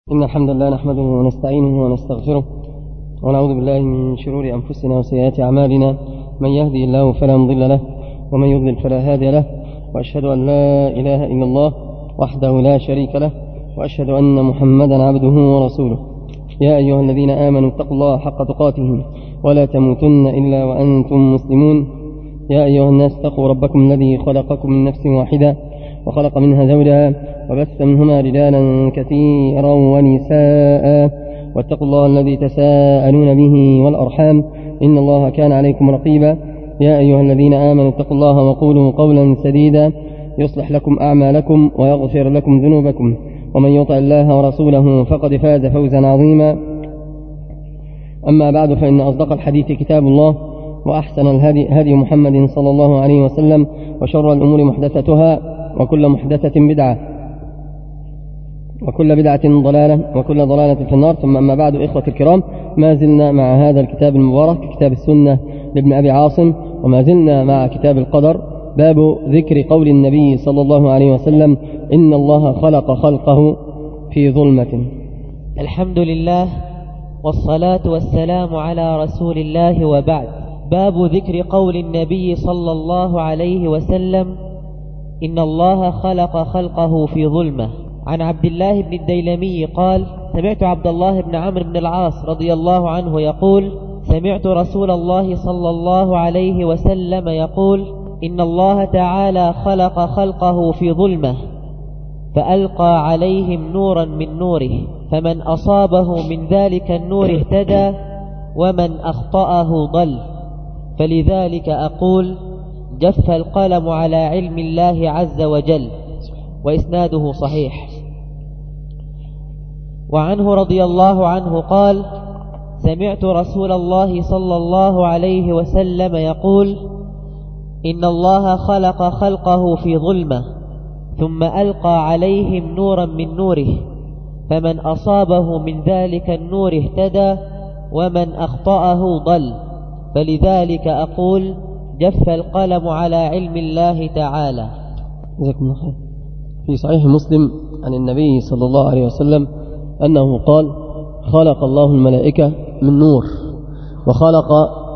إن الحمد لله نحمده ونستعينه ونستغفره ونعوذ بالله من شرور أنفسنا وسيئات أعمالنا. من يهدي الله فلا مضل له ومن يضلل فلا هادي له، وأشهد أن لا إله إلا الله وحده لا شريك له، وأشهد أن محمدا عبده ورسوله. يا أيها الذين آمنوا اتقوا الله حق تقاته ولا تموتن إلا وأنتم مسلمون. يا أيها الناس اتقوا ربكم الذي خلقكم من نفس واحدة وخلق منها زوجها وبث منهما رجالا كثيرا ونساء، واتقوا الله الذي تساءلون به والأرحام إن الله كان عليكم رقيبا. يا أيها الذين آمنوا اتقوا الله وقولوا قولا سديدا يصلح لكم أعمالكم ويغفر لكم ذنوبكم، ومن يطع الله ورسوله فقد فاز فوزا عظيما. أما بعد، فإن أصدق الحديث كتاب الله، وأحسن الهدي هدي محمد صلى الله عليه وسلم، وشر الأمور محدثتها، وكل محدثة بدعة، وكل بدعة ضلالة، وكل ضلالة في النار. ثم أما بعد، إخوة الكرام، ما زلنا مع هذا الكتاب المبارك كتاب السنة لابن أبي عاصم، وما زلنا مع كتاب القدر، باب ذكر قول النبي صلى الله عليه وسلم: إن الله خلق خلقه في ظلمة. الحمد لله والصلاة والسلام على رسول الله، وبعد. باب ذكر قول النبي صلى الله عليه وسلم: إن الله خلق خلقه في ظلمة. عن عبد الله بن الديلمي قال: سمعت عبد الله بن عمرو بن العاص رضي الله عنه يقول: سمعت رسول الله صلى الله عليه وسلم يقول: إن الله تعالى خلق خلقه في ظلمة، فألقى عليهم نورا من نوره، فمن أصابه من ذلك النور اهتدى، ومن أخطأه ضل. فلذلك أقول: جف القلم على علم الله عز وجل. وإسناده صحيح. وعنه رضي الله عنه قال: سمعت رسول الله صلى الله عليه وسلم يقول: إن الله خلق خلقه في ظلمة، ثم ألقى عليهم نورا من نوره، فمن أصابه من ذلك النور اهتدى، ومن أخطأه ضل. فلذلك أقول: جف القلم على علم الله تعالى. جزاكم الله خير. في صحيح مسلم عن النبي صلى الله عليه وسلم أنه قال: خلق الله الملائكة من نور، وخلق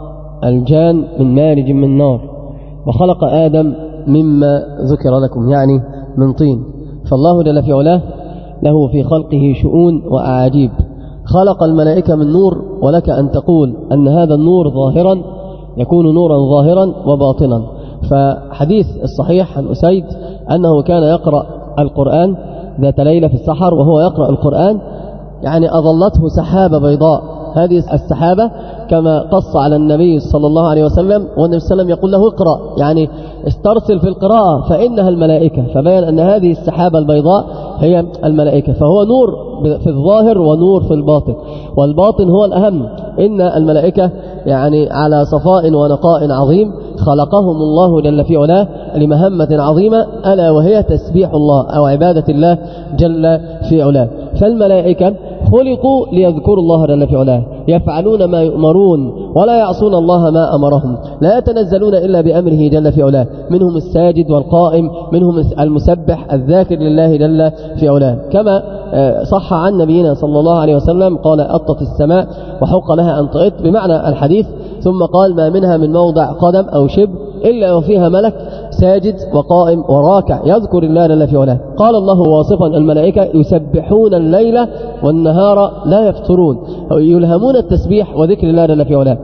الجان من مارج من نار، وخلق آدم مما ذكر لكم، يعني من طين. فالله جل في علاه له في خلقه شؤون وأعاجيب. خلق الملائكة من نور، ولك أن تقول أن هذا النور ظاهرا يكون نورا ظاهرا وباطنا. فحديث الصحيح عن أسيد أنه كان يقرأ القرآن ذات ليلة في السحر، وهو يقرأ القرآن يعني أظلته سحابة بيضاء. هذه السحابة كما قص على النبي صلى الله عليه وسلم، والنبي صلى الله عليه وسلم يقول له: اقرأ، يعني استرسل في القراءة فإنها الملائكة. فبين أن هذه السحابة البيضاء هي الملائكة. فهو نور في الظاهر ونور في الباطن، والباطن هو الأهم. إن الملائكة يعني على صفاء ونقاء عظيم، خلقهم الله جل في علاه لمهمة عظيمة، ألا وهي تسبيح الله أو عبادة الله جل في علاه. فالملائكة خلقوا ليذكروا الله جل في علاه، يفعلون ما يؤمرون ولا يعصون الله ما أمرهم، لا يتنزلون إلا بأمره جل في علاه. منهم الساجد والقائم، منهم المسبح الذاكر لله جل في علاه. كما صح عن نبينا صلى الله عليه وسلم قال: أطت السماء وحق لها أن تئط، بمعنى الحديث. ثم قال: ما منها من موضع قدم أو شبر إلا وفيها ملك ساجد وقائم وراكع يذكر الله جل في علاه. قال الله واصفا الملائكة: يسبحون الليل والنهار لا يفترون، يلهمون التسبيح وذكر الله جل في علاه.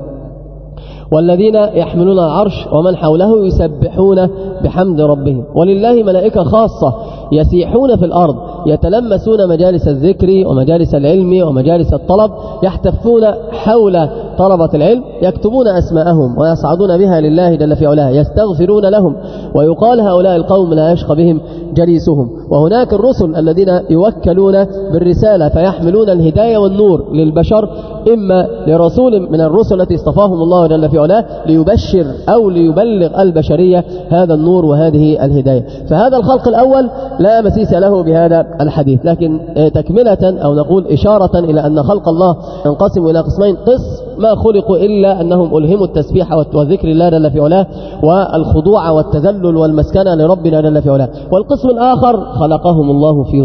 والذين يحملون العرش ومن حوله يسبحون بحمد ربهم. ولله ملائكة خاصة يسيحون في الأرض، يتلمسون مجالس الذكر ومجالس العلم ومجالس الطلب، يحتفون حول طلبة العلم، يكتبون أسماءهم ويصعدون بها لله جل في علاه، يستغفرون لهم، ويقال: هؤلاء القوم لا يشقى بهم جليسهم. وهناك الرسل الذين يوكلون بالرسالة فيحملون الهداية والنور للبشر، إما لرسول من الرسل التي اصطفاهم الله جل في علاه ليبشر أو ليبلغ البشرية هذا النور وهذه الهداية. فهذا الخلق الأول لا مسيس له بهذا الحديث. لكن تكملة أو نقول إشارة إلى أن خلق الله ينقسم إلى قسمين: قسم ما خلقوا إلا أنهم ألهموا التسبيح وذكر الله جل في علاه والخضوع والتذلل والمسكنة لربنا جل في علاه. والقسم الآخر خلقهم الله في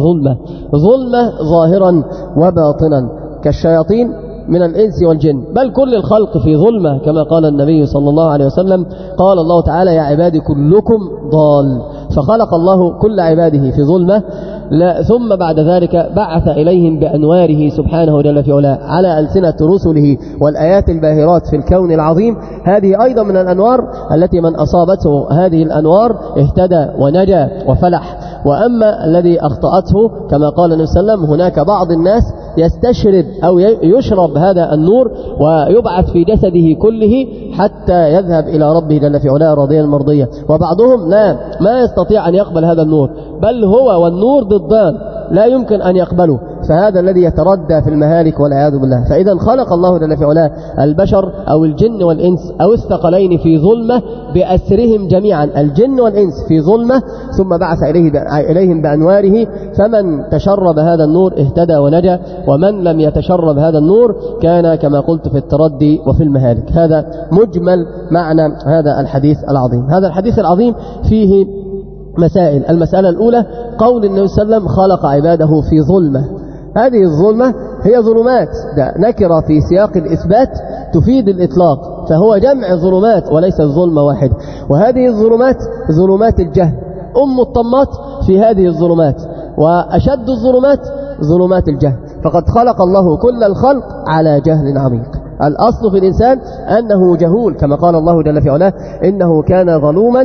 ظلمة ظاهرا وباطنا كالشياطين من الإنس والجن، بل كل الخلق في ظلمة كما قال النبي صلى الله عليه وسلم. قال الله تعالى: يا عبادي كلكم ضال. فخلق الله كل عباده في ظلمة، ثم بعد ذلك بعث إليهم بأنواره سبحانه جل في علاه على ألسنة رسله والآيات الباهرات في الكون العظيم. هذه أيضا من الأنوار التي من أصابته هذه الأنوار اهتدى ونجا وفلح. وأما الذي أخطأته كما قال النبي صلى الله عليه وسلم: هناك بعض الناس يستشرب أو يشرب هذا النور ويبعث في جسده كله حتى يذهب إلى ربه جل في علاه راضيا مرضيا، وبعضهم ما يستطيع أن يقبل هذا النور، بل هو والنور ضدان لا يمكن أن يقبله، فهذا الذي يتردى في المهالك والعياذ بالله. فإذا خلق الله جل في علاه البشر أو الجن والإنس أو الثقلين في ظلمة بأسرهم جميعا، الجن والإنس في ظلمة، ثم بعث إليهم بأنواره، فمن تشرب هذا النور اهتدى ونجا، ومن لم يتشرب هذا النور كان كما قلت في التردي وفي المهالك. هذا مجمل معنى هذا الحديث العظيم. هذا الحديث العظيم فيه مسائل. المسألة الأولى قول النبي صلى الله عليه وسلم: خلق عباده في ظلمة. هذه الظلمة هي ظلمات، ده نكرة في سياق الإثبات تفيد الإطلاق، فهو جمع ظلمات وليس الظلمة واحدة. وهذه الظلمات ظلمات الجهل، الطمات في هذه الظلمات، وأشد الظلمات ظلمات الجهل. فقد خلق الله كل الخلق على جهل عميق. الأصل في الإنسان أنه جهول، كما قال الله جل في علاه: إنه كان ظلوما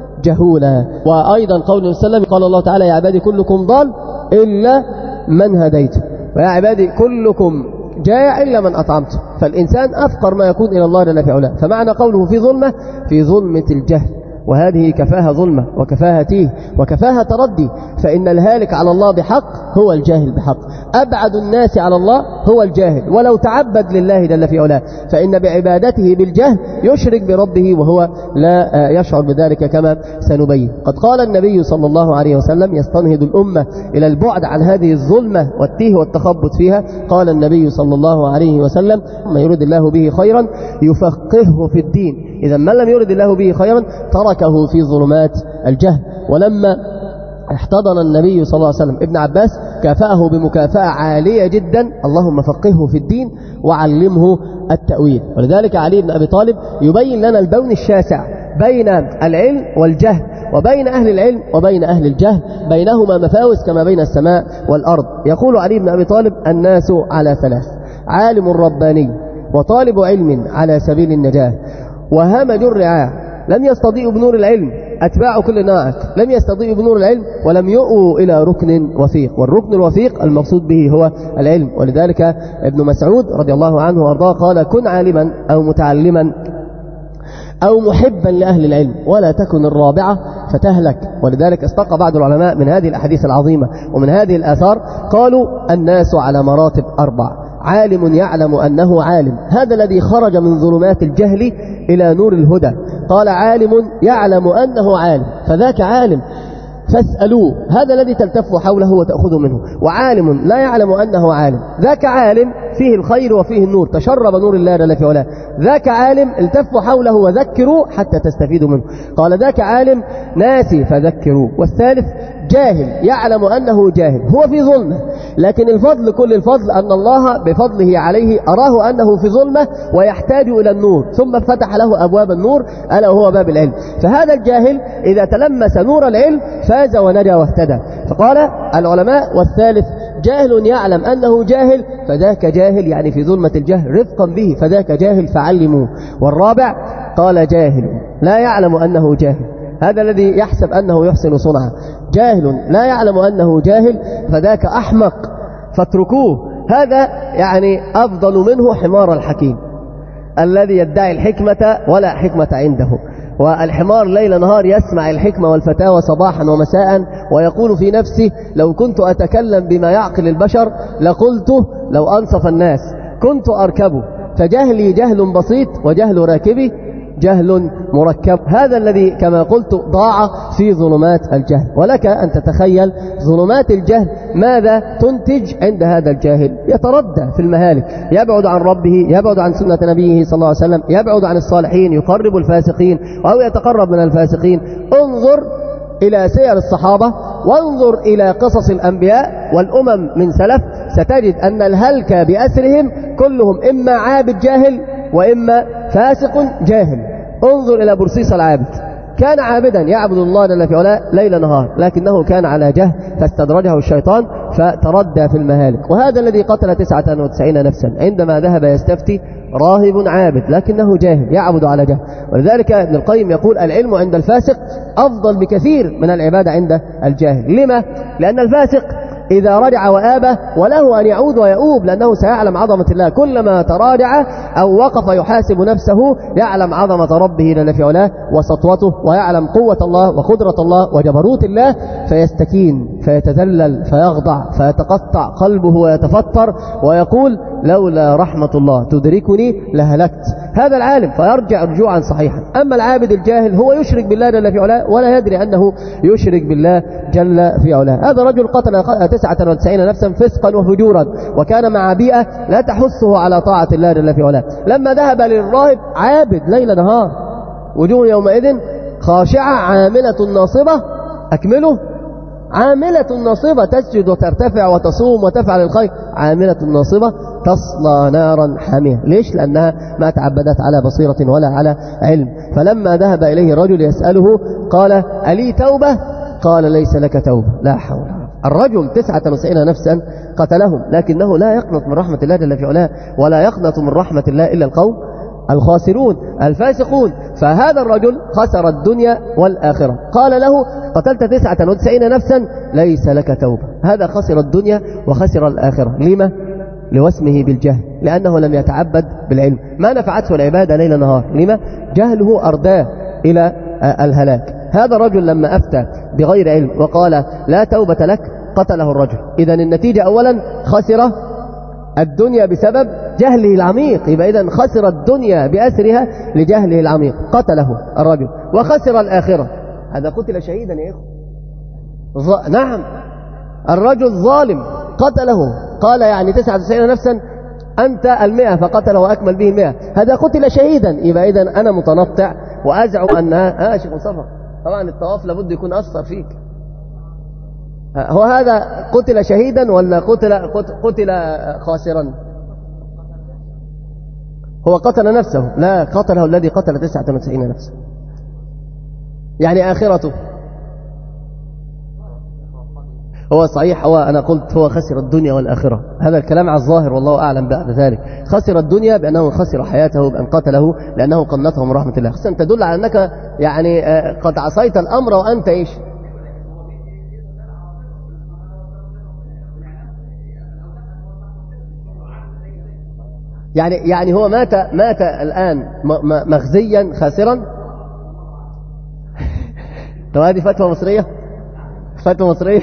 جهولا. وأيضا قول النبي صلى الله عليه وسلم: قال الله تعالى: يا عبادي كلكم ضال إلا من هديته، ويا عبادي كلكم جائع إلا من أطعمته. فالإنسان أفقر ما يكون إلى الله جل في علاه. فمعنى قوله في ظلمة، في ظلمة الجهل، وهذه كفاها ظلمة وكفاها تيه وكفاها تردي. فإن الهالك على الله بحق هو الجاهل بحق، أبعد الناس على الله هو الجاهل ولو تعبد لله جل في علاه، فإن بعبادته بالجهل يشرك بربه وهو لا يشعر بذلك كما سنبين. قد قال النبي صلى الله عليه وسلم يستنهض الأمة إلى البعد عن هذه الظلمة والتيه والتخبط فيها. قال النبي صلى الله عليه وسلم: من يريد الله به خيرا يفقهه في الدين. إذا من لم يرد الله به خيرا تركه في ظلمات الجهل. ولما احتضن النبي صلى الله عليه وسلم ابن عباس كافأه بمكافأة عالية جدا: اللهم فقهه في الدين وعلمه التأويل. ولذلك علي بن أبي طالب يبين لنا البون الشاسع بين العلم والجهل، وبين أهل العلم وبين أهل الجهل، بينهما مفاوز كما بين السماء والأرض. يقول علي بن أبي طالب: الناس على ثلاث: عالم رباني، وطالب علم على سبيل النجاة، وهمج الرعاع. لم يستضيئوا بنور العلم أتباع كل ناعق، لم يستضيئوا بنور العلم ولم يؤوا إلى ركن وثيق. والركن الوثيق المقصود به هو العلم. ولذلك ابن مسعود رضي الله عنه وأرضاه قال: كن عالما أو متعلما أو محبا لأهل العلم، ولا تكن الرابعة فتهلك. ولذلك استقى بعض العلماء من هذه الأحاديث العظيمة ومن هذه الآثار، قالوا: الناس على مراتب 4: عالم يعلم أنه عالم، هذا الذي خرج من ظلمات الجهل إلى نور الهدى. قال: عالم يعلم أنه عالم فذاك عالم فاسألوه، هذا الذي تلتف حوله وتأخذ منه. وعالم لا يعلم أنه عالم، ذاك عالم فيه الخير وفيه النور، تشرب نور الله جل في علاه. ذاك عالم التفوا حوله وذكروا حتى تستفيدوا منه. قال: ذاك عالم ناسي فذكروا. والثالث جاهل يعلم أنه جاهل، هو في ظلمة، لكن الفضل كل الفضل أن الله بفضله عليه أراه أنه في ظلمة ويحتاج إلى النور، ثم فتح له أبواب النور ألا وهو باب العلم. فهذا الجاهل إذا تلمس نور العلم فاز ونجا واهتدى. فقال العلماء: والثالث جاهل يعلم أنه جاهل فذاك جاهل، يعني في ظلمة الجهل رفقا به، فذاك جاهل فعلموه. والرابع قال: جاهل لا يعلم أنه جاهل، هذا الذي يحسب أنه يحسن صنعا. جاهل لا يعلم أنه جاهل فذاك أحمق فاتركوه، هذا يعني أفضل منه حمار الحكيم الذي يدعي الحكمة ولا حكمة عنده. والحمار ليل نهار يسمع الحكمة والفتاوى صباحا ومساء، ويقول في نفسه: لو كنت أتكلم بما يعقل البشر لقلته، لو أنصف الناس كنت أركبه. فجهلي جهل بسيط وجهل راكبي جهل مركب. هذا الذي كما قلت ضاع في ظلمات الجهل. ولك أن تتخيل ظلمات الجهل ماذا تنتج عند هذا الجاهل. يتردى في المهالك، يبعد عن ربه، يبعد عن سنة نبيه صلى الله عليه وسلم، يبعد عن الصالحين، يقرب الفاسقين أو يتقرب من الفاسقين. انظر إلى سير الصحابة وانظر إلى قصص الأنبياء والأمم من سلف، ستجد أن الهلك بأسرهم كلهم إما عابد جاهل وإما فاسق جاهل. انظر إلى برسيس العابد، كان عابدا يعبد الله جل في علاه ليل نهار، لكنه كان على جهل فاستدرجه الشيطان فتردى في المهالك. وهذا الذي قتل 99 نفسا عندما ذهب يستفتي راهب عابد لكنه جاهل يعبد على جهل. ولذلك ابن القيم يقول العلم عند الفاسق أفضل بكثير من العبادة عند الجاهل. لما؟ لأن الفاسق إذا رجع وآبه وله أن يعود ويؤوب، لأنه سيعلم عظمة الله. كلما تراجع أو وقف يحاسب نفسه يعلم عظمة ربه جل في علاه وسطوته، ويعلم قوة الله وقدرة الله وجبروت الله، فيستكين فيتذلل فيخضع فيتقطع قلبه ويتفطر ويقول لولا رحمة الله تدركني لهلكت. هذا العالم فيرجع رجوعا صحيحا. أما العابد الجاهل هو يشرك بالله جل في علاه ولا يدري أنه يشرك بالله جل في علاه. هذا رجل قتل 99 نفسا فسقا وفجورا، وكان مع بيئة لا تحثه على طاعة الله جل في علاه. لما ذهب للراهب عابد ليل نهار، وجوه يومئذ خاشعة عاملة ناصبة، أكمله عاملة ناصبة تسجد وترتفع وتصوم وتفعل الخير، عاملة ناصبة تصلى نارا حامية. ليش؟ لأنها ما تعبدت على بصيرة ولا على علم. فلما ذهب إليه رجل يسأله قال ألي توبة؟ قال ليس لك توبة. لا حول. الرجل 99 نفسا قتلهم، لكنه لا يقنط من رحمة الله جل في علاه، ولا يقنط من رحمة الله إلا القوم الخاسرون الفاسقون. فهذا الرجل خسر الدنيا والآخرة. قال له قتلت 99 نفسا ليس لك توبة. هذا خسر الدنيا وخسر الآخرة. لما؟ لوسمه بالجهل، لأنه لم يتعبد بالعلم، ما نفعته العبادة ليل نهار. لما؟ جهله أرداه إلى الهلاك. هذا الرجل لما أفتى بغير علم وقال لا توبة لك قتله الرجل. إذن النتيجة أولا خسر الدنيا بسبب جهله العميق، يبقى إذن خسر الدنيا بأسرها لجهله العميق، قتله الرجل. وخسر الآخرة، هذا قتل شهيدا يا إخوة. نعم، الرجل ظالم قتله، قال يعني 99 نفسا أنت 100 فقتله وأكمل به 100، هذا قتل شهيدا. يبقى إذن أنا متنطع وأزعم أنها شيخ مصطفى طبعا الطواف لابد يكون أثر فيك. هو هذا قتل شهيدا ولا قتل خاسرا؟ هو قتل نفسه، لا قتله الذي قتل 99 نفسا. يعني آخرته هو صحيح، هو أنا قلت هو خسر الدنيا والآخرة، هذا الكلام على الظاهر والله أعلم بعد ذلك. خسر الدنيا بأنه خسر حياته بأن قتله لأنه قنطه من رحمة الله. خسن تدل على أنك يعني قد عصيت الأمر وأنت إيش؟ يعني هو مات الآن مخزيا خاسرا. طب هذه فتوى مصرية، فتوى مصرية.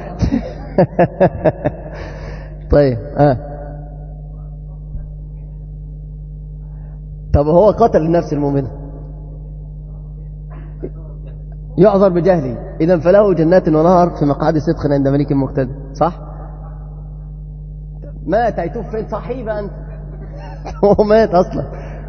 طيب طب هو قتل النفس المؤمنة يعذر بجهله، إذن فله جنات ونهر في مقعد صدق عند ملك مقتدر. صح؟ مات هيتوب فين؟ صحيبة أنت. هو مات أصلا.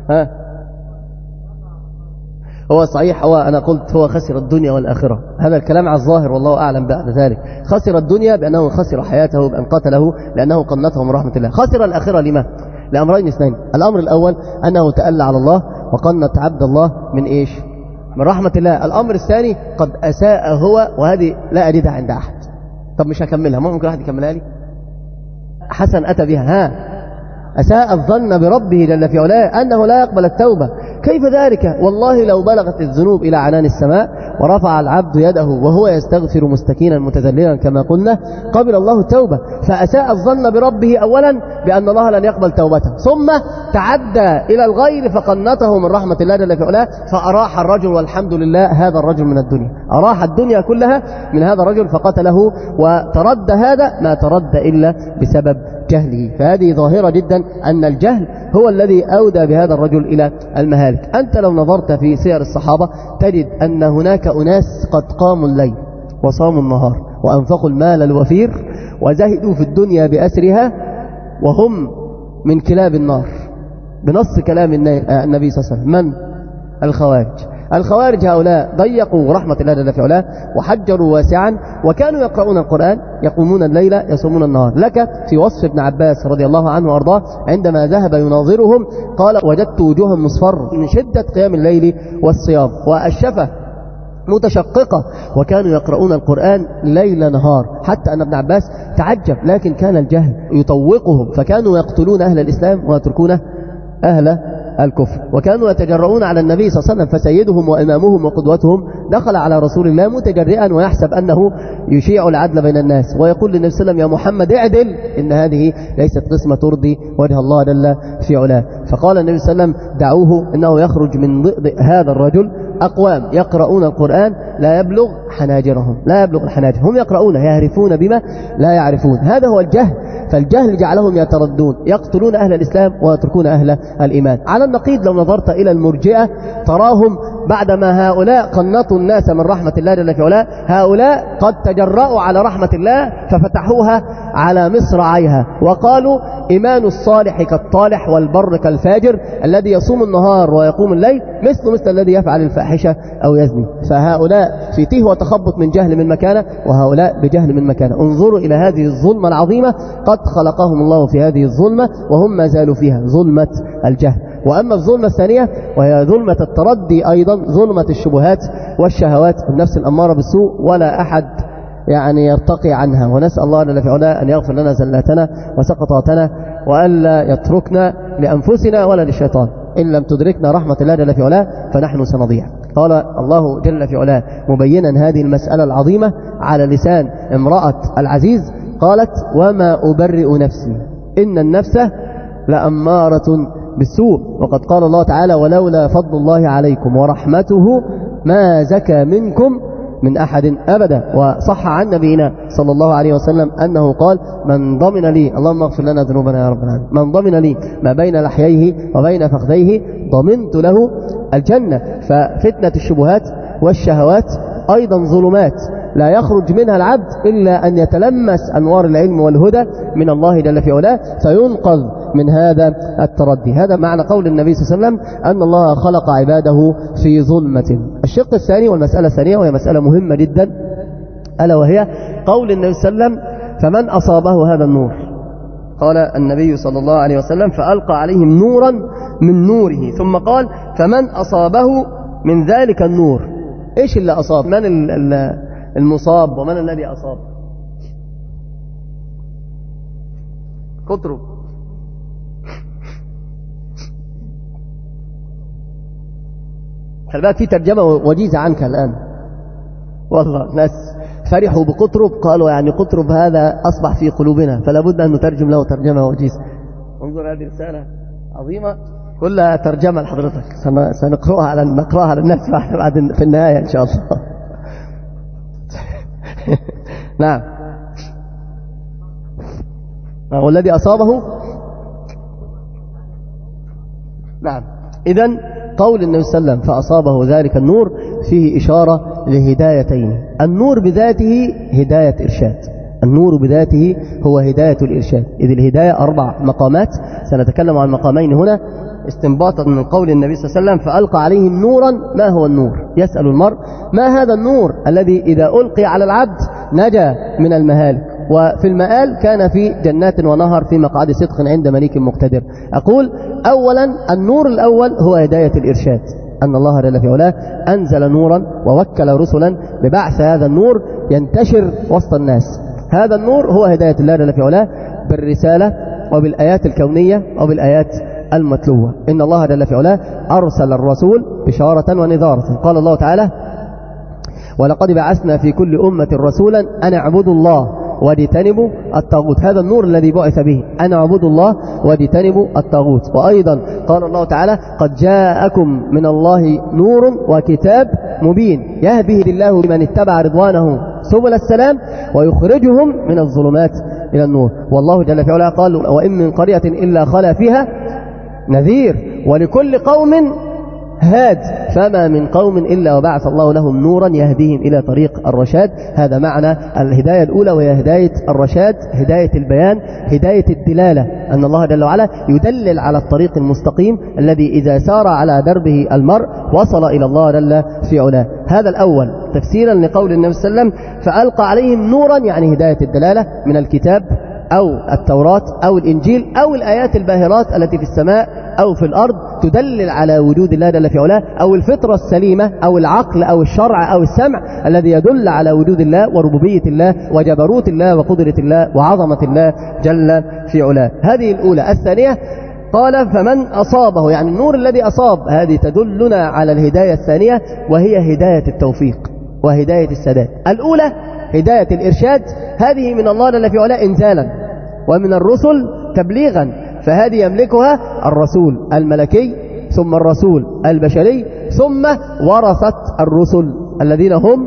هو صحيح، هو أنا قلت هو خسر الدنيا والآخرة، هذا الكلام على الظاهر والله أعلم بعد ذلك. خسر الدنيا بأنه خسر حياته بأن قتله لأنه قنطه من رحمة الله. خسر الآخرة لما؟ لأمرين اثنين. الأمر الأول أنه تألى على الله وقنط عبد الله من إيش؟ من رحمة الله. الأمر الثاني قد أساء هو، وهذه لا أجدها عند أحد. طب مش هكملها، ممكن واحد يكملها لي؟ حسن أتى بها. أساء الظن بربه جل في علاه أنه لا يقبل التوبة. كيف ذلك؟ والله لو بلغت الذنوب إلى عنان السماء ورفع العبد يده وهو يستغفر مستكينا متذللا كما قلنا قبل الله التوبة. فأساء الظن بربه أولا بأن الله لن يقبل توبته، ثم تعدى إلى الغير فقنطه من رحمة الله جل في علاه، فأراح الرجل والحمد لله هذا الرجل من الدنيا. أراح الدنيا كلها من هذا الرجل فقتله، وترد هذا ما ترد إلا بسبب جهله. فهذه ظاهرة جدا أن الجهل هو الذي أودى بهذا الرجل إلى المهالك. أنت لو نظرت في سير الصحابة تجد أن هناك أناس قد قاموا الليل وصاموا النهار وأنفقوا المال الوفير وزهدوا في الدنيا بأسرها وهم من كلاب النار بنص كلام النبي صلى الله عليه وسلم. من؟ الخوارج هؤلاء ضيقوا رحمة الله جل في علاه وحجروا واسعا، وكانوا يقرؤون القرآن، يقومون الليل، يصومون النهار. لك في وصف ابن عباس رضي الله عنه وارضاه عندما ذهب يناظرهم قال: وجدت وجوههم مصفر من شدة قيام الليل والصيام، والشفة متشققة، وكانوا يقرؤون القرآن ليل نهار، حتى أن ابن عباس تعجب، لكن كان الجهل يطوقهم، فكانوا يقتلون أهل الإسلام ويتركون أهل الكفر، وكانوا يتجرؤون على النبي صلى الله عليه وسلم، فسيدهم وإمامهم وقدوتهم دخل على رسول الله متجرئا ويحسب أنه يشيع العدل بين الناس، ويقول للنبي صلى الله عليه وسلم: يا محمد اعدل، إن هذه ليست قسمة ترضي وجه الله جل في علاه. فقال النبي صلى الله عليه وسلم: دعوه، إنه يخرج من ضئض هذا الرجل أقوام يقرؤون القرآن لا يبلغ حناجرهم، لا يبلغ الحناجر، هم يقرؤون يعرفون بما لا يعرفون. هذا هو الجهل، فالجهل جعلهم يتردون، يقتلون أهل الإسلام ويتركون أهل الإيمان. على النقيض لو نظرت إلى المرجئة تراهم بعدما هؤلاء قنطوا الناس من رحمة الله جل في علاه، هؤلاء قد تجرأوا على رحمة الله ففتحوها على مصراعيها، وقالوا: إيمان الصالح كالطالح والبر كالفاجر، الذي يصوم النهار ويقوم الليل مثل الذي يفعل الفاحشة أو يزني. فهؤلاء في تيه وتخبط من جهل من مكانه، وهؤلاء بجهل من مكانه. انظروا إلى هذه الظلمة العظيمة، قد خلقهم الله في هذه الظلمة وهم ما زالوا فيها، ظلمة الجهل. وأما الظلمة الثانية وهي ظلمة التردي، أيضا ظلمة الشبهات والشهوات والنفس الأمارة بالسوء، ولا أحد يرتقي عنها. ونسأل الله جل في علاه أن يغفر لنا زلاتنا وسقطاتنا، وألا يتركنا لأنفسنا ولا للشيطان. إن لم تدركنا رحمة الله جل في علاه فنحن سنضيع. قال الله جل في علاه مبينا هذه المسألة العظيمة على لسان امرأة العزيز، قالت: وما أبرئ نفسي إن النفس لأمارة بالسوء. وقد قال الله تعالى: ولولا فضل الله عليكم ورحمته ما زكى منكم من أحد أبدا. وصح عن نبينا صلى الله عليه وسلم أنه قال: من ضمن لي، اللهم اغفر لنا ذنوبنا يا رب العالمين، من ضمن لي ما بين لحييه وبين فخذيه ضمنت له الجنة. ففتنة الشبهات والشهوات أيضا ظلمات لا يخرج منها العبد إلا أن يتلمس أنوار العلم والهدى من الله جل في علاه فينقذ من هذا التردي. هذا معنى قول النبي صلى الله عليه وسلم أن الله خلق عباده في ظلمة. الشق الثاني والمسألة الثانية وهي مسألة مهمة جدا، ألا وهي قول النبي صلى الله عليه وسلم: فمن أصابه هذا النور، قال النبي صلى الله عليه وسلم: فألقى عليهم نورا من نوره، ثم قال: فمن أصابه من ذلك النور. إيش اللي أصاب؟ من المصاب ومن الذي أصاب؟ قطره. خلي بالك في ترجمة وجيزة عنك الآن، والله ناس فرحوا بقطرب، قالوا قطرب هذا أصبح في قلوبنا، فلا بد أن نترجم له ترجمة وجيزة. انظر هذه رسالة عظيمة كلها ترجمة لحضرتك، سنقرأها على الناس بعد في النهاية إن شاء الله. نعم. والذي أصابه، نعم. إذن قول النبي صلى الله عليه وسلم فأصابه ذلك النور فيه إشارة لهدايتين. النور بذاته هداية إرشاد، النور بذاته هو هداية الإرشاد، إذ الهداية 4 مقامات، سنتكلم عن مقامين هنا استنباطا من قول النبي صلى الله عليه وسلم: فألقى عليهم نورا. ما هو النور؟ يسأل المرء: ما هذا النور الذي إذا ألقي على العبد نجا من المهالك، وفي المآل كان في جنات ونهر في مقعد صدق عند مليك مقتدر؟ أقول: أولا النور الأول هو هداية الإرشاد، أن الله جل في علاه أنزل نورا ووكل رسلا ببعث هذا النور ينتشر وسط الناس. هذا النور هو هداية الله جل في علاه بالرسالة وبالآيات الكونية وبالآيات المتلوة. إن الله جل في علاه أرسل الرسول بشارة ونذارة. قال الله تعالى: ولقد بعثنا في كل أمة رسولا أن اعبدوا الله واجتنبوا الطاغوت. هذا النور الذي بعث به، أن اعبدوا الله واجتنبوا الطاغوت. وأيضا قال الله تعالى: قد جاءكم من الله نور وكتاب مبين يهده الله لمن اتبع رضوانه سبل السلام ويخرجهم من الظلمات إلى النور. والله جل في علاه قال وإن من قرية إلا خلا فيها نذير ولكل قوم هاد فما من قوم إلا وبعث الله لهم نورا يهديهم إلى طريق الرشاد. هذا معنى الهداية الأولى، وهي هداية الرشاد، هداية البيان، هداية الدلالة، أن الله جل وعلا يدلل على الطريق المستقيم الذي إذا سار على دربه المرء وصل إلى الله جل في علاه. هذا الأول تفسيرا لقول النبي صلى الله عليه وسلم فألقى عليهم نورا، يعني هداية الدلالة من الكتاب أو التوراة أو الإنجيل أو الآيات الباهرات التي في السماء أو في الأرض تدلل على وجود الله جل في علاه، أو الفطرة السليمة أو العقل أو الشرع أو السمع الذي يدل على وجود الله وربوبية الله وجبروت الله وقدرة الله وعظمة الله جل في علاه. هذه الأولى. الثانية قال فمن أصابه، يعني النور الذي أصاب، هذه تدلنا على الهداية الثانية وهي هداية التوفيق وهداية السداد. الأولى هداية الإرشاد، هذه من الله جل في علاه إنزالا ومن الرسل تبليغا، فهذه يملكها الرسول الملكي ثم الرسول البشري ثم ورثة الرسل الذين هم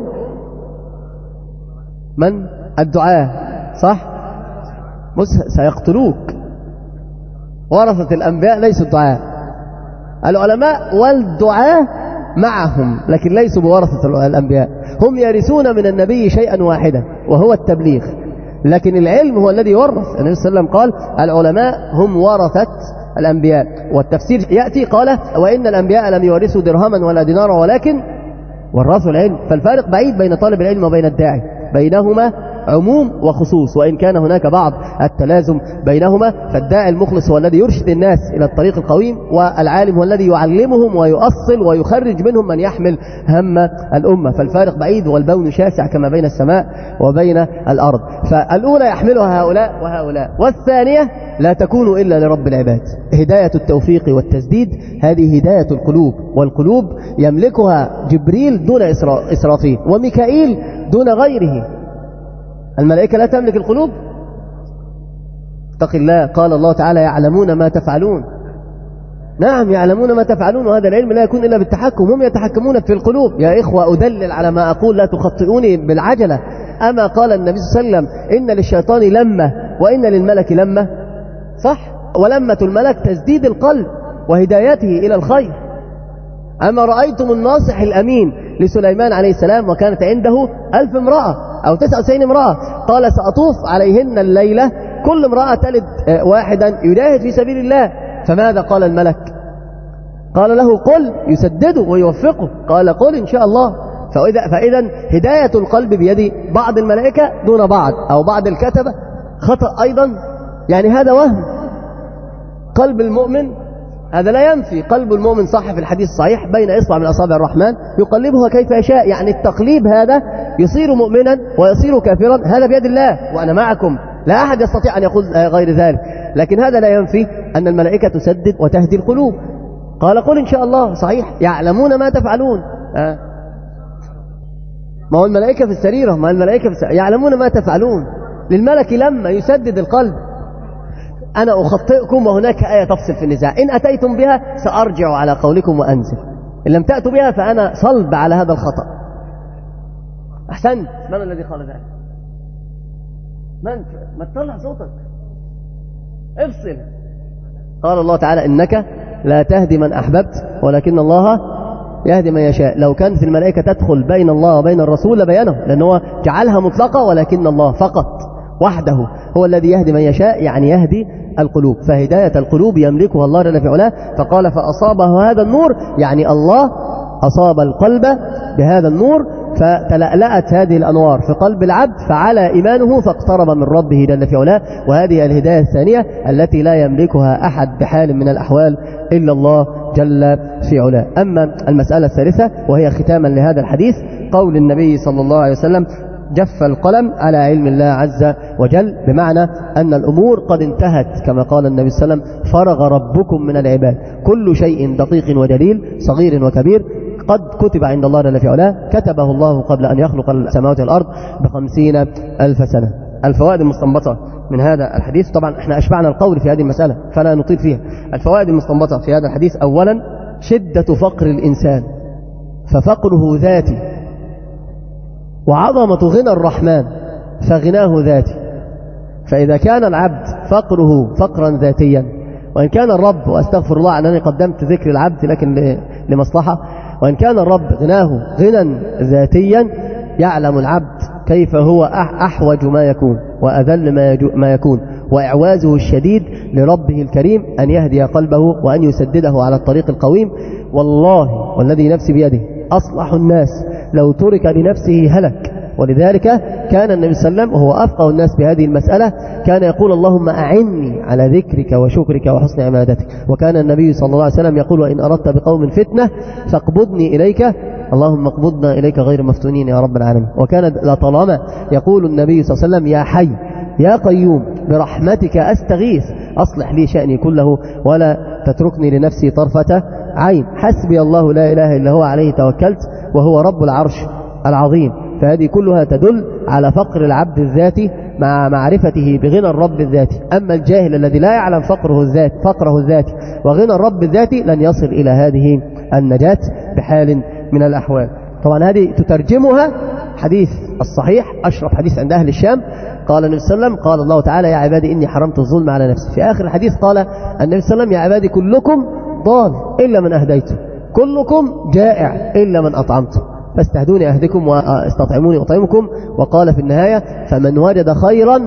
من؟ الدعاة، صح؟ سيقتلوك. ورثة الأنبياء ليسوا الدعاة، العلماء والدعاة معهم لكن ليسوا بورثة الأنبياء، هم يرثون من النبي شيئا واحدا وهو التبليغ، لكن العلم هو الذي يورث. النبي صلى الله عليه وسلم قال العلماء هم ورثة الأنبياء. والتفسير يأتي قال وإن الأنبياء لم يورثوا درهما ولا دينارا ولكن ورثوا العلم. فالفارق بعيد بين طالب العلم وبين الداعي، بينهما عموم وخصوص، وإن كان هناك بعض التلازم بينهما. فالداعي المخلص هو الذي يرشد الناس إلى الطريق القويم، والعالم هو الذي يعلمهم ويؤصل ويخرج منهم من يحمل هم الأمة. فالفارق بعيد والبون شاسع كما بين السماء وبين الأرض. فالأولى يحملها هؤلاء وهؤلاء، والثانية لا تكون إلا لرب العباد. هداية التوفيق والتسديد هذه هداية القلوب، والقلوب يملكها جبريل دون إسرافيل وميكائيل دون غيره. الملائكة لا تملك القلوب. اتق الله، قال الله تعالى يعلمون ما تفعلون. نعم يعلمون ما تفعلون، وهذا العلم لا يكون إلا بالتحكم، هم يتحكمون في القلوب. يا إخوة أدلل على ما أقول، لا تخطئوني بالعجلة. أما قال النبي صلى الله عليه وسلم إن للشيطان لمة وإن للملك لمة، صح؟ ولمة الملك تسديد القلب وهدايته إلى الخير. أما رأيتم الناصح الأمين لسليمان عليه السلام وكانت عنده 1000 امرأة أو 99 امرأة، قال سأطوف عليهن الليلة كل امرأة تلد واحدا يجاهد في سبيل الله. فماذا قال الملك؟ قال له قل، يسدده ويوفقه. قال قل إن شاء الله. فإذا هداية القلب بيد بعض الملائكة دون بعض، أو بعض الكتبة خطأ أيضا، يعني هذا وهم. قلب المؤمن هذا لا ينفي، قلب المؤمن صح في الحديث الصحيح بين إصبع من أصابع الرحمن يقلبها كيف يشاء، يعني التقليب هذا يصير مؤمنا ويصير كافرا، هذا بيد الله وأنا معكم، لا أحد يستطيع أن يقول غير ذلك. لكن هذا لا ينفي أن الملائكة تسدد وتهدي القلوب. قال قل إن شاء الله، صحيح يعلمون ما تفعلون. ما هو الملائكة في السريرة، ما الملائكة في السريرة يعلمون ما تفعلون. للملك لما يسدد القلب. أنا أخطئكم وهناك آية تفصل في النزاع، إن أتيتم بها سأرجع على قولكم وأنزل، إن لم تأتوا بها فأنا صلب على هذا الخطأ. أحسنت. من الذي قال ذلك؟ من؟ ما تطلع صوتك، افصل. قال الله تعالى إنك لا تهدي من أحببت ولكن الله يهدي من يشاء. لو كانت الملائكة تدخل بين الله وبين الرسول لبينه، لأنه جعلها مطلقة، ولكن الله فقط وحده هو الذي يهدي من يشاء، يعني يهدي القلوب. فهداية القلوب يملكها الله جل في علاه. فقال فأصابه هذا النور، يعني الله أصاب القلب بهذا النور، فتلألأت هذه الأنوار في قلب العبد فعلى إيمانه فاقترب من ربه جل في علاه. وهذه الهداية الثانية التي لا يملكها أحد بحال من الأحوال إلا الله جل في علاه. أما المسألة الثالثة وهي ختاما لهذا الحديث، قول النبي صلى الله عليه وسلم جف القلم على علم الله عز وجل، بمعنى أن الأمور قد انتهت، كما قال النبي صلى الله عليه وسلم فرغ ربكم من العباد، كل شيء دقيق وجليل صغير وكبير قد كتب عند الله جل في علاه، كتبه الله قبل أن يخلق السماوات والأرض ب50,000 سنة. الفوائد المستنبطة من هذا الحديث، طبعا احنا أشبعنا القول في هذه المسألة فلا نطيل فيها. الفوائد المستنبطة في هذا الحديث، أولا شدة فقر الإنسان، ففقره ذاتي، وعظمة غنى الرحمن فغناه ذاتي. فإذا كان العبد فقره فقرا ذاتيا، وإن كان الرب، وأستغفر الله أنني قدمت ذكر العبد لكن لمصلحة، وإن كان الرب غناه غنى ذاتيا، يعلم العبد كيف هو أحوج ما يكون وأذل ما يكون، وإعوازه الشديد لربه الكريم أن يهدي قلبه وأن يسدده على الطريق القويم. والله والذي نفسي بيده أصلح الناس لو ترك لنفسه هلك. ولذلك كان النبي صلى الله عليه وسلم وهو أفقه الناس بهذه المسألة كان يقول اللهم أعني على ذكرك وشكرك وحسن عبادتك. وكان النبي صلى الله عليه وسلم يقول وإن أردت بقوم فتنة فاقبضني إليك، اللهم اقبضنا إليك غير مفتونين يا رب العالمين. وكان لطالما يقول النبي صلى الله عليه وسلم يا حي يا قيوم برحمتك أستغيث أصلح لي شأني كله ولا تتركني لنفسي طرفة عين، حسبي الله لا إله إلا هو عليه توكلت وهو رب العرش العظيم. فهذه كلها تدل على فقر العبد الذاتي مع معرفته بغنى الرب الذاتي. أما الجاهل الذي لا يعلم فقره الذاتي وغنى الرب الذاتي لن يصل إلى هذه النجاة بحال من الأحوال. طبعا هذه تترجمها حديث الصحيح أشرف حديث عند أهل الشام. قال النبي صلى الله عليه وسلم قال الله تعالى يا عبادي إني حرمت الظلم على نفسي. في آخر الحديث قال النبي صلى الله عليه وسلم يا عبادي كلكم ضال إلا من أهديته، كلكم جائع إلا من أطعمته، فاستهدوني أهدكم واستطعموني أطعمكم. وقال في النهاية فمن وجد خيرا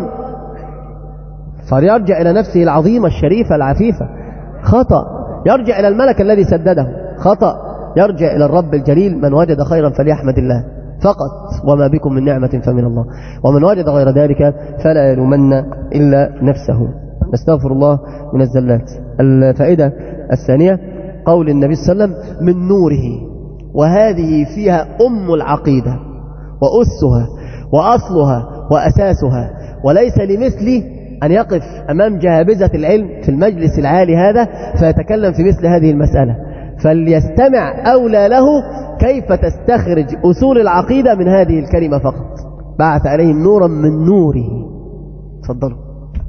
فليرجع إلى نفسه العظيمة الشريفة العفيفة، خطأ يرجع إلى الملك الذي سدده، خطأ يرجع إلى الرب الجليل. من وجد خيرا فليحمد الله فقط وما بكم من نعمة فمن الله، ومن وجد غير ذلك فلا يلومن إلا نفسه. نستغفر الله من الزلات. الفائدة الثانية قول النبي صلى الله عليه وسلم من نوره، وهذه فيها أم العقيدة وأسها وأصلها وأساسها. وليس لمثلي أن يقف أمام جهابزة العلم في المجلس العالي هذا فيتكلم في مثل هذه المسألة، فليستمع أولى له كيف تستخرج أصول العقيدة من هذه الكلمة فقط. بعث عليهم نورا من نوره. تفضلوا.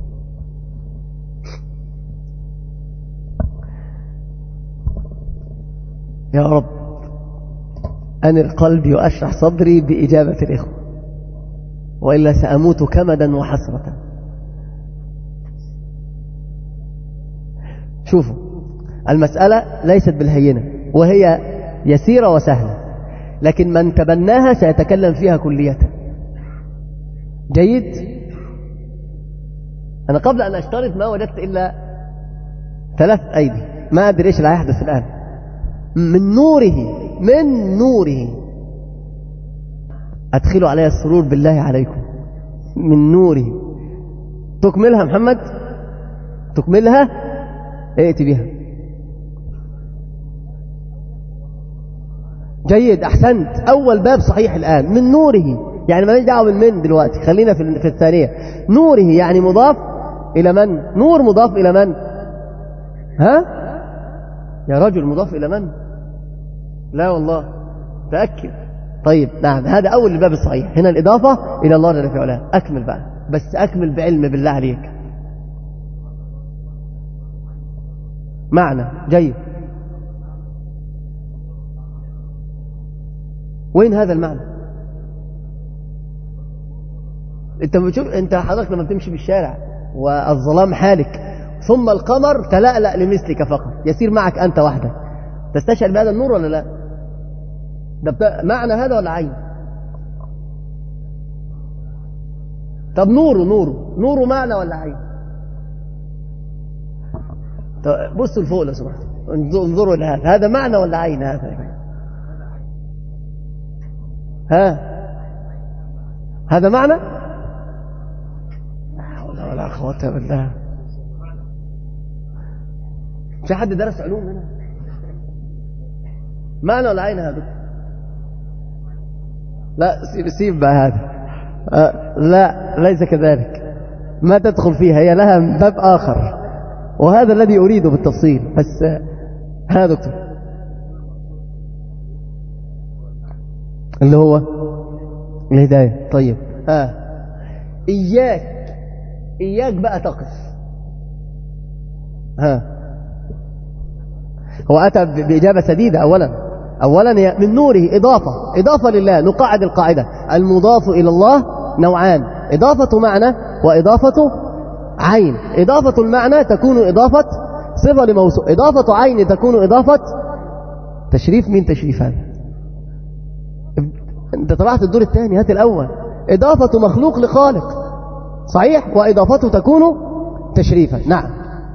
يا رب أنر قلبي وأشرح صدري بإجابة الإخوة، وإلا سأموت كمدا وحسرة. شوفوا المسألة ليست بالهينة، وهي يسيرة وسهلة، لكن من تبناها سيتكلم فيها كلية. جيد. أنا قبل أن أشترط ما وجدت إلا 3 أيدي، ما أدري إيش اللي هيحدث الآن. من نوره، من نوره أدخلوا علي السرور بالله عليكم. من نوره. تكملها محمد، تكملها، ائتي بها. جيد، أحسنت. أول باب صحيح الآن. من نوره يعني ما دعوه من دلوقتي، خلينا في الثانية. نوره يعني مضاف إلى من؟ نور مضاف إلى من؟ ها يا رجل، مضاف إلى من؟ لا والله تأكد. طيب نعم، هذا أول الباب الصحيح. هنا الإضافة إلى الله جل في علاه. أكمل بقى، بس أكمل بعلم بالله عليك. معنى جيد. وين هذا المعنى؟ انت بتشوف، انت حضرتك لما بتمشي بالشارع والظلام حالك ثم القمر تلألأ لمثلك فقط، يسير معك أنت وحدك، تستشعر بهذا النور ولا لا؟ ده معنى هذا ولا عين؟ طب نوره معنى ولا عين؟ طب بصوا لفوق لو سمحتوا، انظروا لهذا، هذا معنى ولا عين هذا؟ هذا معنى؟ لا حول ولا قوة بالله. في حد درس علوم هنا؟ معنى ولا عين هذا؟ لا سيب بقى هذا. لا ليس كذلك، ما تدخل فيها، هي لها باب آخر، وهذا الذي أريده بالتفصيل. بس ها دكتور اللي هو الهداية. طيب إياك بقى تقف. هو أتى بإجابة سديدة أولا، أولا هي من نوره إضافة لله. نقعد القاعدة: المضاف إلى الله نوعان: إضافة معنى وإضافة عين. إضافة المعنى تكون إضافة صفة لموصوف، إضافة عين تكون إضافة تشريف. من تشريف هذا؟ أنت طلعت الدور الثاني، هات الأول. إضافة مخلوق لخالق صحيح، وإضافته تكون تشريفا. نعم.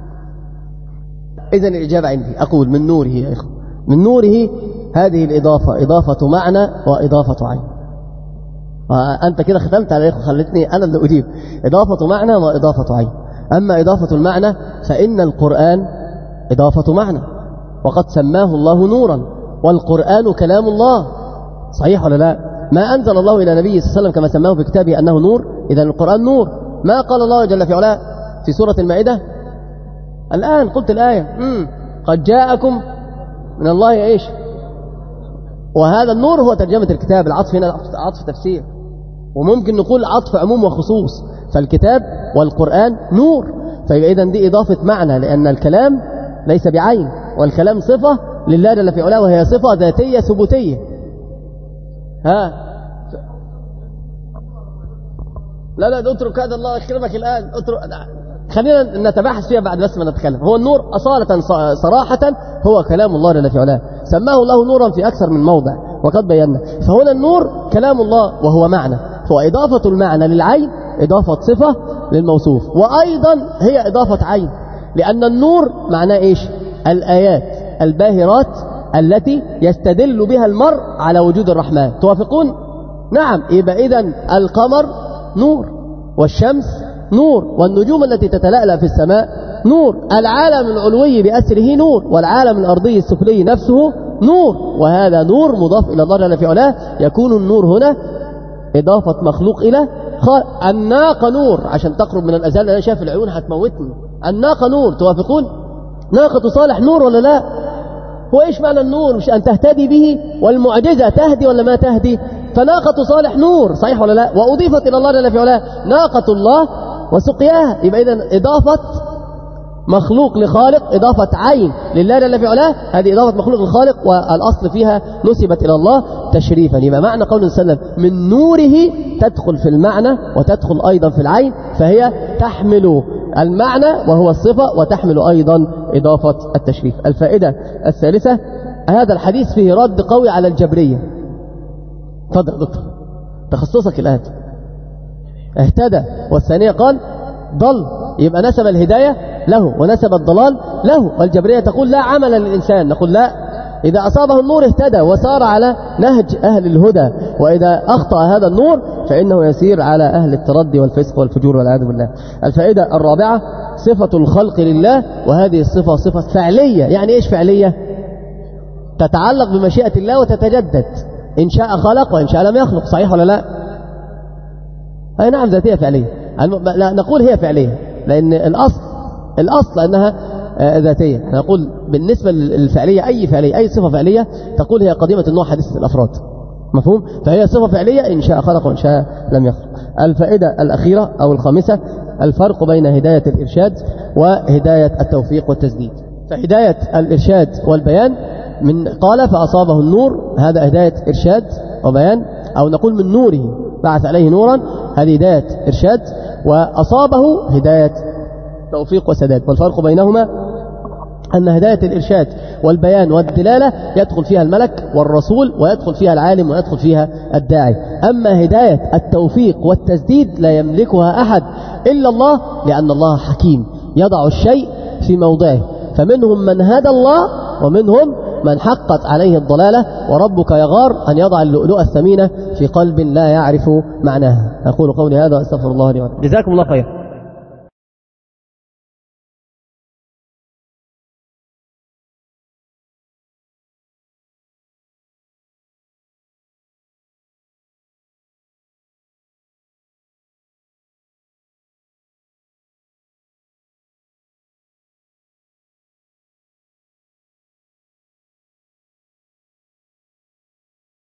إذن الإجابة عندي أقول من نوره يا إخوة، من نوره هذه الإضافة إضافة معنى وإضافة عين. أنت كده ختمت على الإخوة، خلتني أنا اللي أجيب. إضافة معنى وإضافة عين. أما إضافة المعنى فإن القرآن إضافة معنى، وقد سماه الله نورا، والقرآن كلام الله صحيح ولا لا؟ ما أنزل الله إلى نبيه صلى الله عليه وسلم كما سماه في كتابه أنه نور، إذا القرآن نور. ما قال الله جل في علاه في سورة المائدة الآن قلت الآية قد جاءكم من الله إيش؟ وهذا النور هو ترجمة الكتاب. العطف هنا عطف تفسير، وممكن نقول عطف عموم وخصوص. فالكتاب والقرآن نور، فإذا دي إضافة معنى، لأن الكلام ليس بعين، والكلام صفة لله جل في علاه، وهي صفة ذاتية ثبوتية. لا اترك هذا، الله يكرمك الآن، اترك. خلينا نتباحث فيها بعد بس ما نتكلم. هو النور أصالة صراحة هو كلام الله جل في علاه، سماه الله نورا في أكثر من موضع وقد بينا. فهنا النور كلام الله وهو معنى، فإضافة المعنى للعين إضافة صفة للموصوف، وأيضا هي إضافة عين، لأن النور معناه إيش؟ الآيات الباهرات التي يستدل بها المرء على وجود الرحمن. توافقون؟ نعم. يبقى إذن القمر نور، والشمس نور، والنجوم التي تتلألأ في السماء نور، العالم العلوي بأسره نور، والعالم الأرضي السفلي نفسه نور، وهذا نور مضاف إلى الله جل في علاه. يكون النور هنا إضافة مخلوق إلى الناقة نور، عشان تقرب من الأذان، أنا شايف العيون هتموتني. الناقة نور. توافقون؟ ناقة صالح نور ولا لا؟ هو إيش معنى النور؟ مش أن تهتدي به، والمعجزة تهدي ولا ما تهدي؟ فناقة صالح نور صحيح ولا لا؟ وأضيفت إلى الله جل في علاه ناقة الله وسقياها. يبقى إذن إضافة مخلوق لخالق إضافة عين لله جل في علاه، هذه إضافة مخلوق لخالق، والأصل فيها نسبت إلى الله تشريفا. يبقى معنى قول وسلم من نوره تدخل في المعنى وتدخل أيضا في العين، فهي تحمل المعنى وهو الصفة، وتحمل أيضا إضافة التشريف. الفائدة الثالثة: هذا الحديث فيه رد قوي على الجبرية. تفضل دكتور، تخصصك الآن. اهتدى، والثانية قال ضل، يبقى نسب الهداية له ونسب الضلال له. والجبرية تقول لا عمل للإنسان، نقول لا، إذا أصابه النور اهتدى وصار على نهج أهل الهدى، وإذا أخطأ هذا النور فإنه يسير على أهل التردي والفسق والفجور والعياذ بالله. الفائدة الرابعة: صفة الخلق لله، وهذه الصفة صفة فعلية. يعني إيش فعلية؟ تتعلق بمشيئة الله وتتجدد، إن شاء خلق وإن شاء لم يخلق. صحيح ولا لا؟ أي نعم، ذاتية فعلية. لا نقول هي فعلية، لأن الأصل أنها ذاتية. نقول بالنسبة للفعلية أي فعلية، أي صفة فعلية تقول هي قديمة النوع حديثة الأفراد. مفهوم؟ فهي صفة فعلية إن شاء خلق وإن شاء لم يخلق. الفائدة الأخيرة أو الخامسة: الفرق بين هداية الإرشاد وهداية التوفيق والتسديد. فهداية الإرشاد والبيان من قال فأصابه النور، هذا هداية إرشاد وبيان، أو نقول من نوره بعث عليه نورا، هذه هداية إرشاد، وأصابه هداية توفيق وسداد. والفرق بينهما أن هداية الإرشاد والبيان والدلالة يدخل فيها الملك والرسول، ويدخل فيها العالم، ويدخل فيها الداعي. أما هداية التوفيق والتسديد لا يملكها أحد إلا الله، لأن الله حكيم يضع الشيء في موضعه، فمنهم من هدى الله ومنهم من حقت عليه الضلالة، وربك يغار أن يضع اللؤلؤ الثمينة في قلب لا يعرف معناها. أقول قولي هذا وأستغفر الله لي ولكم. جزاكم الله خير.